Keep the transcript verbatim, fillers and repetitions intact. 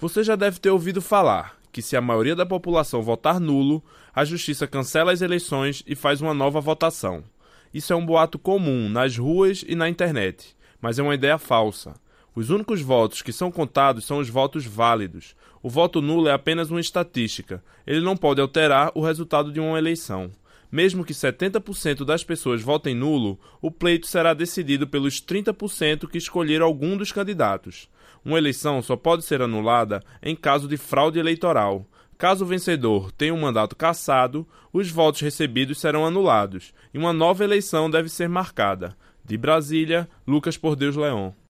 Você já deve ter ouvido falar que se a maioria da população votar nulo, a justiça cancela as eleições e faz uma nova votação. Isso é um boato comum nas ruas e na internet, mas é uma ideia falsa. Os únicos votos que são contados são os votos válidos. O voto nulo é apenas uma estatística. Ele não pode alterar o resultado de uma eleição. Mesmo que setenta por cento das pessoas votem nulo, o pleito será decidido pelos trinta por cento que escolheram algum dos candidatos. Uma eleição só pode ser anulada em caso de fraude eleitoral. Caso o vencedor tenha um mandato cassado, os votos recebidos serão anulados e uma nova eleição deve ser marcada. De Brasília, Lucas Por Deus Leon.